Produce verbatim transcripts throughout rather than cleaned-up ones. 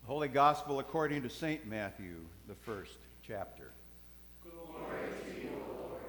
Holy Gospel according to Saint Matthew, the first chapter. Glory to you, Lord.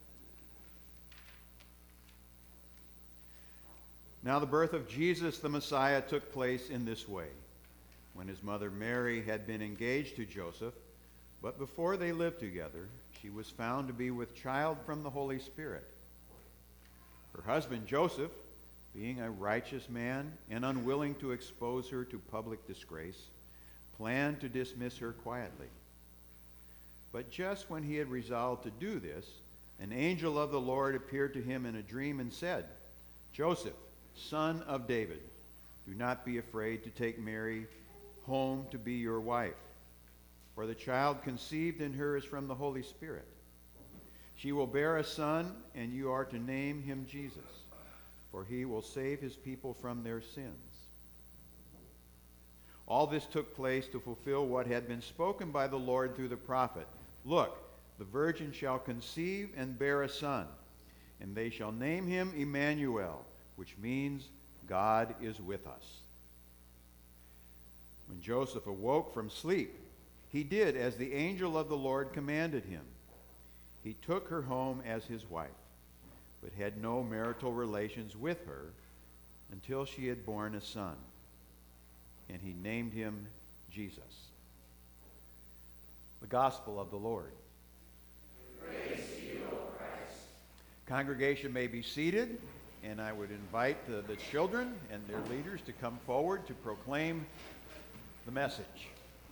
Now the birth of Jesus the Messiah took place in this way. When his mother Mary had been engaged to Joseph, but before they lived together, she was found to be with child from the Holy Spirit. Her husband Joseph, being a righteous man and unwilling to expose her to public disgrace, planned to dismiss her quietly. But just when he had resolved to do this, an angel of the Lord appeared to him in a dream and said, "Joseph, son of David, do not be afraid to take Mary home to be your wife, for the child conceived in her is from the Holy Spirit. She will bear a son, and you are to name him Jesus, for he will save his people from their sins." All this took place to fulfill what had been spoken by the Lord through the prophet. "Look, the virgin shall conceive and bear a son, and they shall name him Emmanuel," which means God is with us. When Joseph awoke from sleep, he did as the angel of the Lord commanded him. He took her home as his wife, but had no marital relations with her until she had borne a son, and he named him Jesus. The Gospel of the Lord. Praise to you, O Christ. Congregation may be seated, and I would invite the, the children and their leaders to come forward to proclaim the message.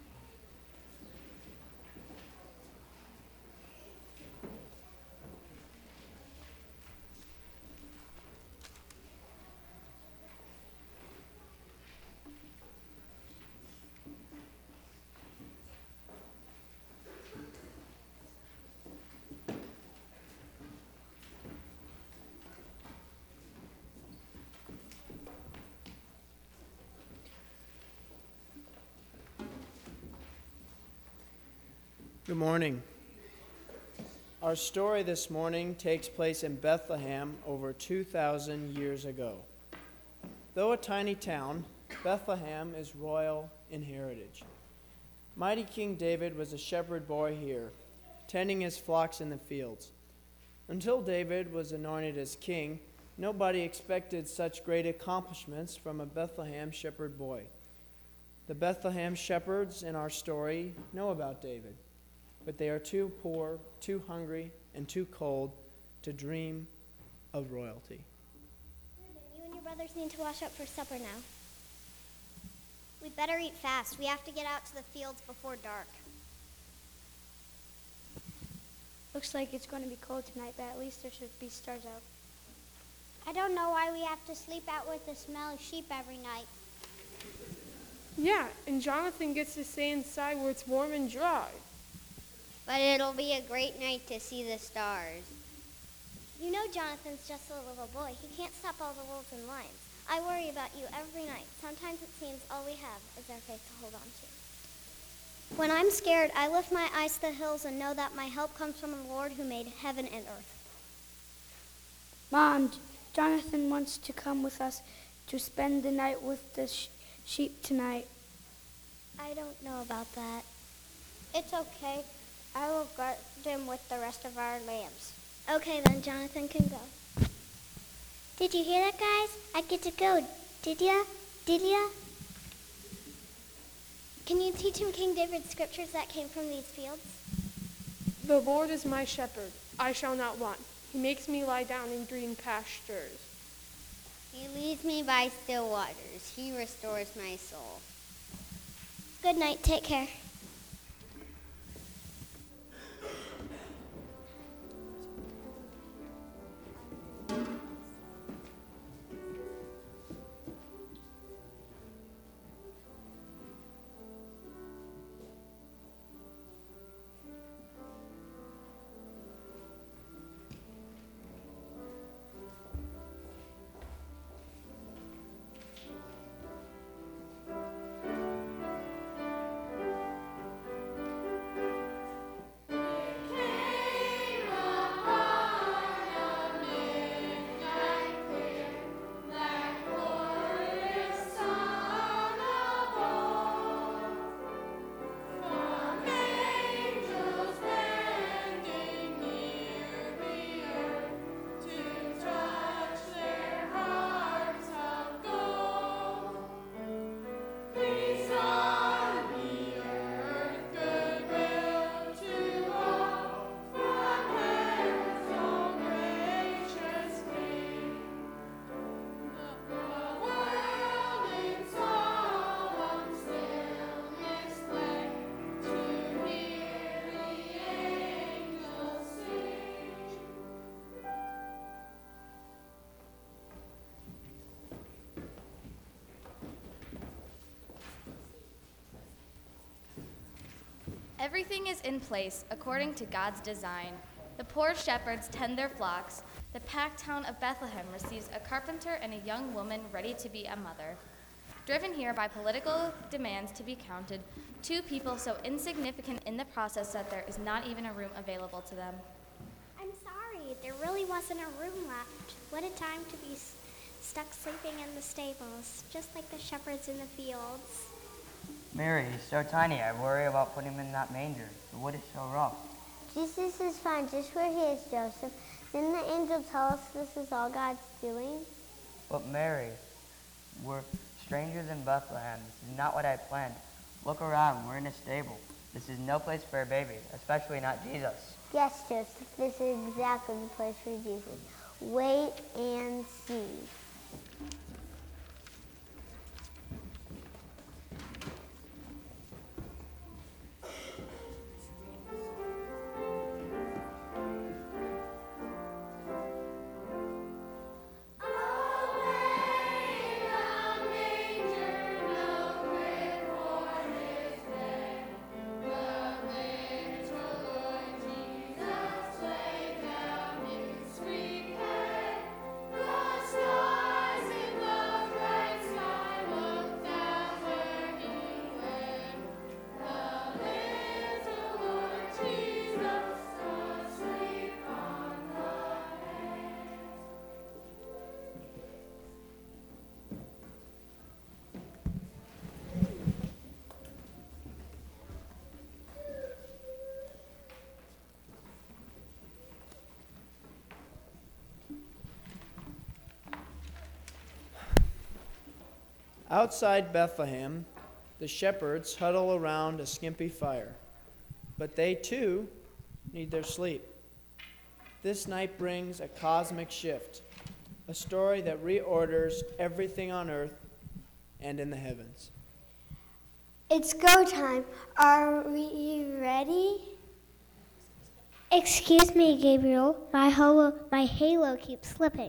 Good morning. Our story this morning takes place in Bethlehem over two thousand years ago. Though a tiny town, Bethlehem is royal in heritage. Mighty King David was a shepherd boy here, tending his flocks in the fields. Until David was anointed as king, nobody expected such great accomplishments from a Bethlehem shepherd boy. The Bethlehem shepherds in our story know about David, but they are too poor, too hungry, and too cold to dream of royalty. You and your brothers need to wash up for supper now. We'd better eat fast. We have to get out to the fields before dark. Looks like it's going to be cold tonight, but at least there should be stars out. I don't know why we have to sleep out with the smell of sheep every night. Yeah, and Jonathan gets to stay inside where it's warm and dry. But it'll be a great night to see the stars. You know Jonathan's just a little boy. He can't stop all the wolves and lions. I worry about you every night. Sometimes it seems all we have is our faith to hold on to. When I'm scared, I lift my eyes to the hills and know that my help comes from the Lord who made heaven and earth. Mom, Jonathan wants to come with us to spend the night with the sh- sheep tonight. I don't know about that. It's okay. I will guard him with the rest of our lambs. Okay, then Jonathan can go. Did you hear that, guys? I get to go. Did ya? Did ya? Can you teach him King David's scriptures that came from these fields? The Lord is my shepherd. I shall not want. He makes me lie down in green pastures. He leads me by still waters. He restores my soul. Good night. Take care. Everything is in place according to God's design. The poor shepherds tend their flocks. The packed town of Bethlehem receives a carpenter and a young woman ready to be a mother. Driven here by political demands to be counted, two people so insignificant in the process that there is not even a room available to them. I'm sorry, there really wasn't a room left. What a time to be s- stuck sleeping in the stables, just like the shepherds in the fields. Mary, he's so tiny, I worry about putting him in that manger. The wood is so rough. Jesus is fine just where he is, Joseph. Didn't the angel tell us this is all God's doing? But Mary, we're strangers in Bethlehem. This is not what I planned. Look around, we're in a stable. This is no place for a baby, especially not Jesus. Yes, Joseph, this is exactly the place for Jesus. Wait and see. Outside Bethlehem, the shepherds huddle around a skimpy fire, but they too need their sleep. This night brings a cosmic shift, a story that reorders everything on earth and in the heavens. It's go time. Are we ready? Excuse me, Gabriel. My halo, my halo keeps slipping.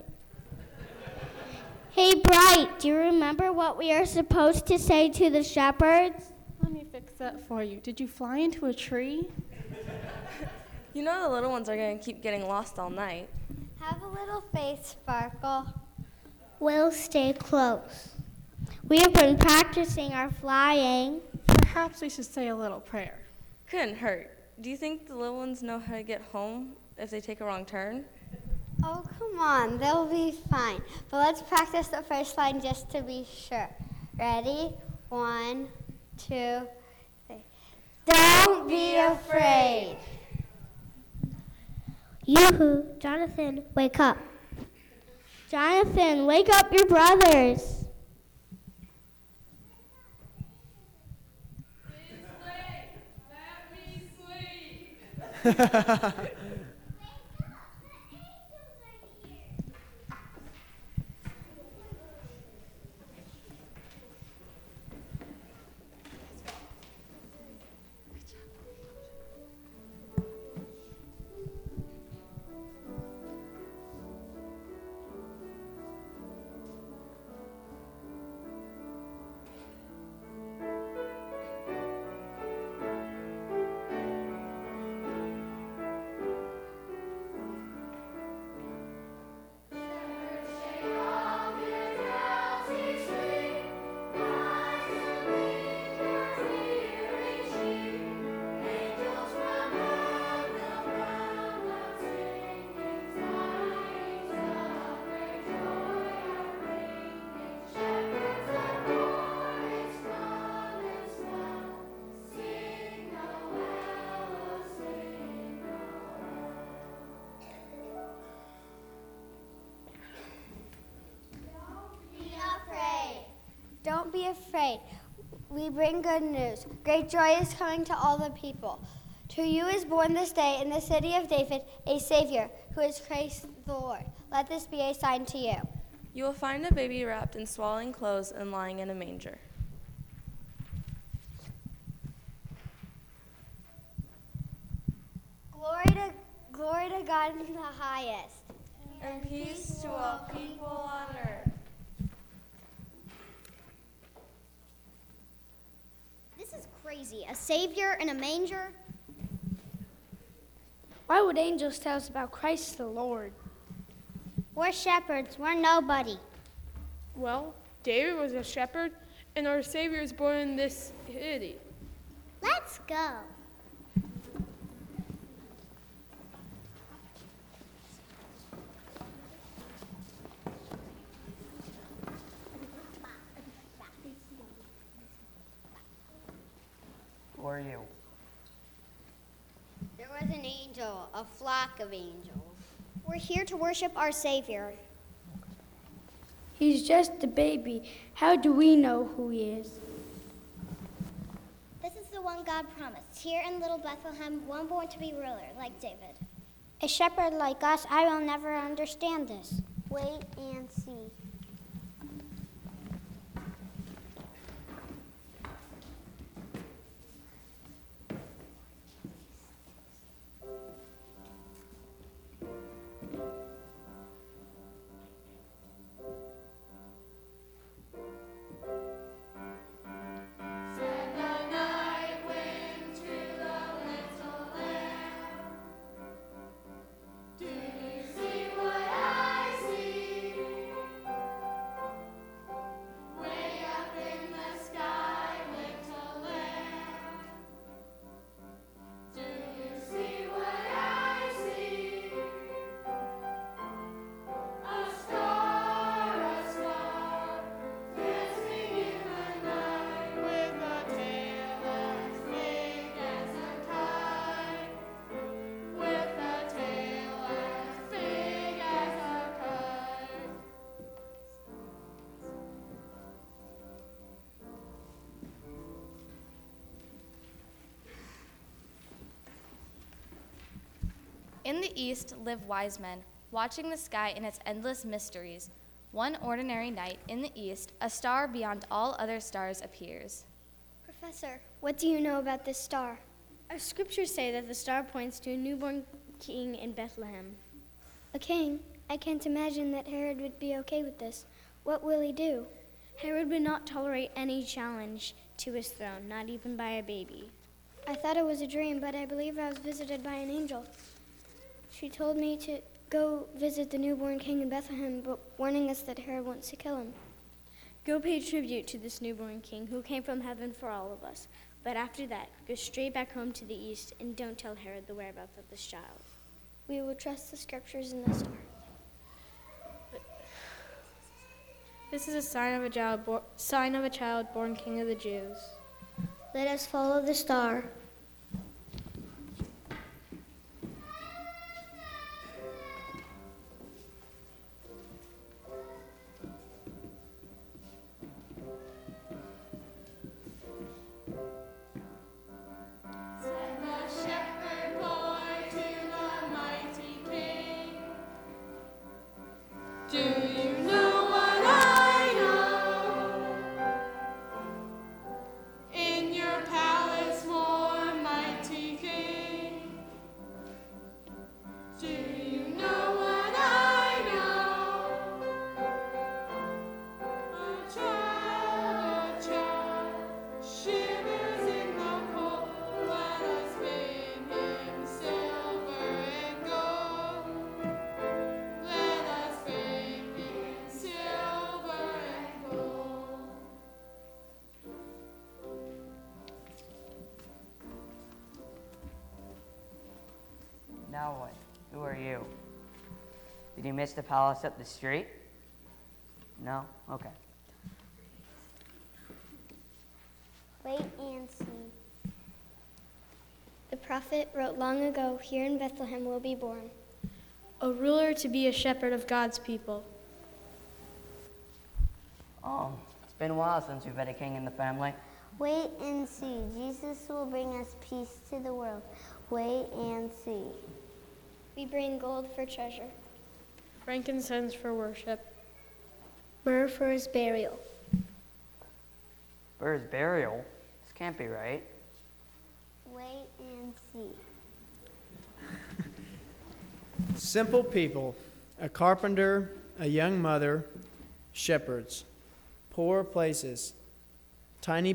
Hey, Bright, do you remember what we are supposed to say to the shepherds? Let me fix that for you. Did you fly into a tree? You know the little ones are going to keep getting lost all night. Have a little faith, Sparkle. We'll stay close. We have been practicing our flying. Perhaps we should say a little prayer. Couldn't hurt. Do you think the little ones know how to get home if they take a wrong turn? Oh, come on, they'll be fine. But let's practice the first line just to be sure. Ready? One, two, three. Don't be afraid. Yoo-hoo, Jonathan, wake up. Jonathan, wake up your brothers. It's late. Let me sleep. Don't be afraid. We bring good news. Great joy is coming to all the people. To you is born this day in the city of David a Savior, who is Christ the Lord. Let this be a sign to you. You will find a baby wrapped in swaddling clothes and lying in a manger. Glory to, glory to God in the highest. And peace to all people on earth. This is crazy. A savior in a manger? Why would angels tell us about Christ the Lord? We're shepherds. We're nobody. Well, David was a shepherd, and our Savior is born in this city. Let's go. Who are you? There was an angel, a flock of angels. We're here to worship our Savior. He's just a baby. How do we know who he is? This is the one God promised. Here in little Bethlehem, one born to be ruler, like David. A shepherd like us, I will never understand this. Wait and see. In the east live wise men, watching the sky in its endless mysteries. One ordinary night in the east, a star beyond all other stars appears. Professor, what do you know about this star? Our scriptures say that the star points to a newborn king in Bethlehem. A king? I can't imagine that Herod would be okay with this. What will he do? Herod would not tolerate any challenge to his throne, not even by a baby. I thought it was a dream, but I believe I was visited by an angel. She told me to go visit the newborn king in Bethlehem, but warning us that Herod wants to kill him. Go pay tribute to this newborn king who came from heaven for all of us. But after that, go straight back home to the east and don't tell Herod the whereabouts of this child. We will trust the scriptures and the star. This is a sign of a child, bo- sign of a child born king of the Jews. Let us follow the star. Now what? Who are you? Did you miss the palace up the street? No? Okay. Wait and see. The prophet wrote long ago, here in Bethlehem will be born A ruler to be a shepherd of God's people. Oh, it's been a while since we've had a king in the family. Wait and see. Jesus will bring us peace to the world. Wait and see. We bring gold for treasure, Frankincense for worship, myrrh for his burial. For his burial? This can't be right. Wait and see. Simple people, a carpenter, a young mother, shepherds, poor places, tiny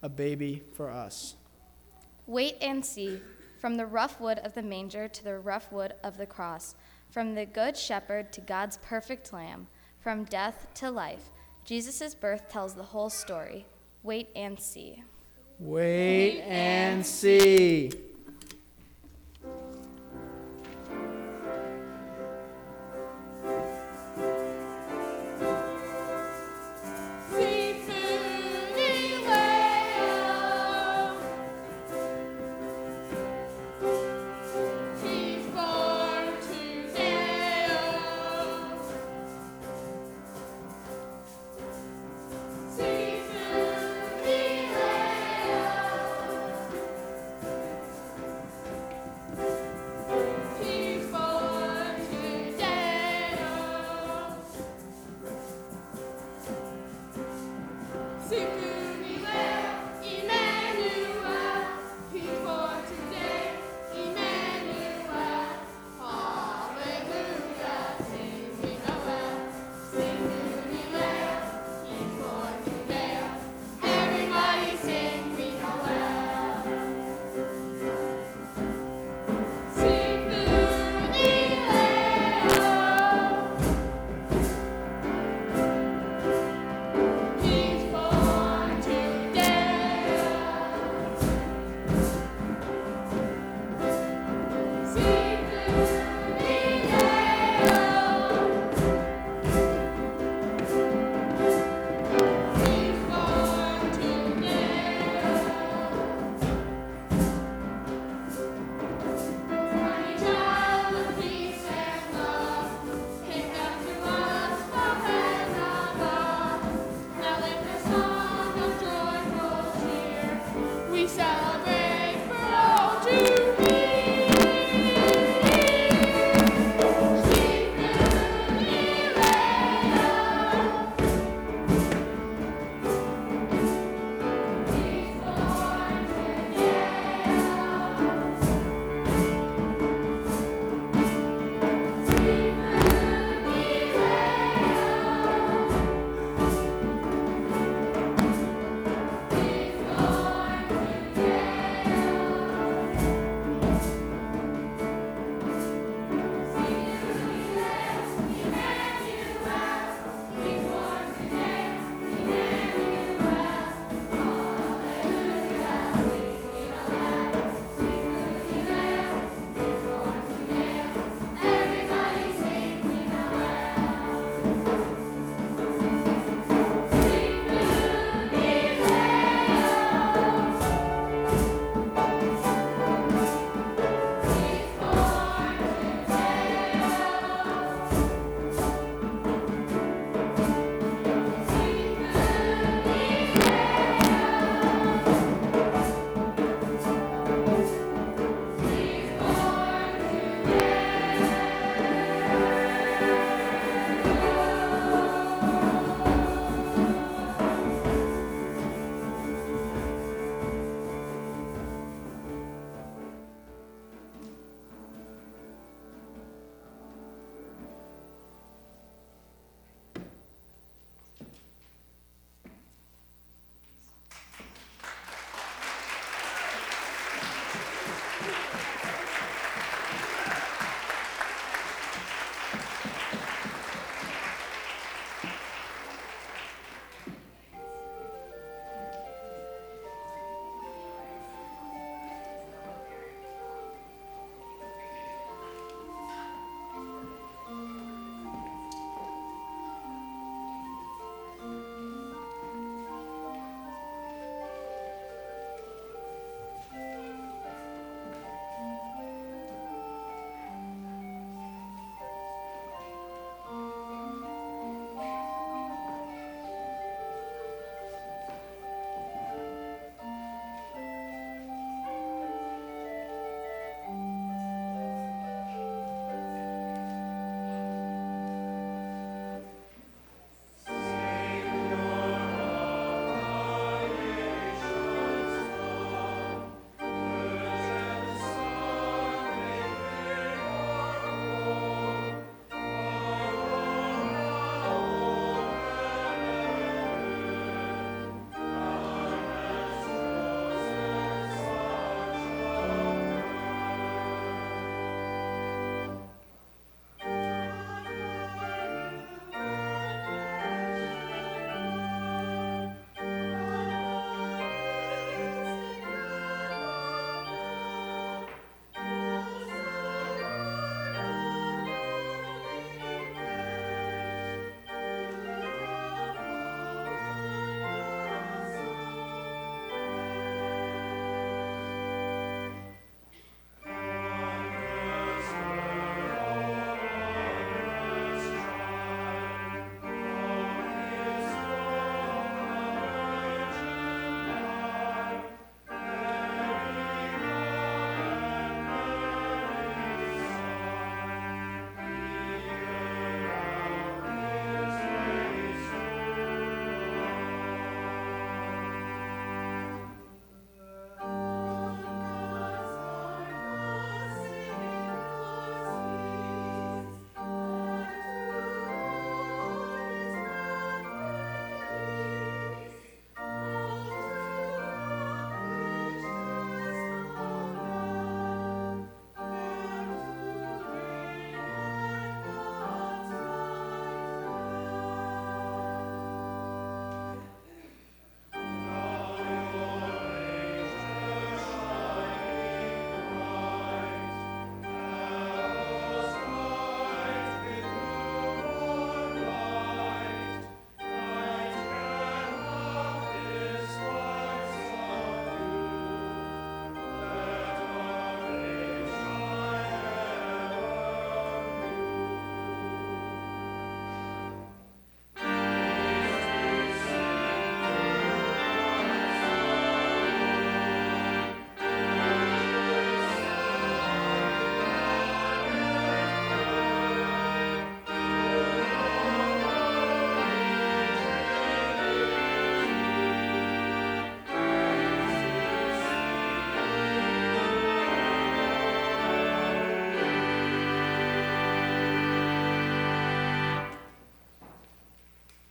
a baby for us. Wait and see, from the rough wood of the manger to the rough wood of the cross, from the good shepherd to God's perfect lamb, from death to life, Jesus' birth tells the whole story. Wait and see. Wait and see. Secret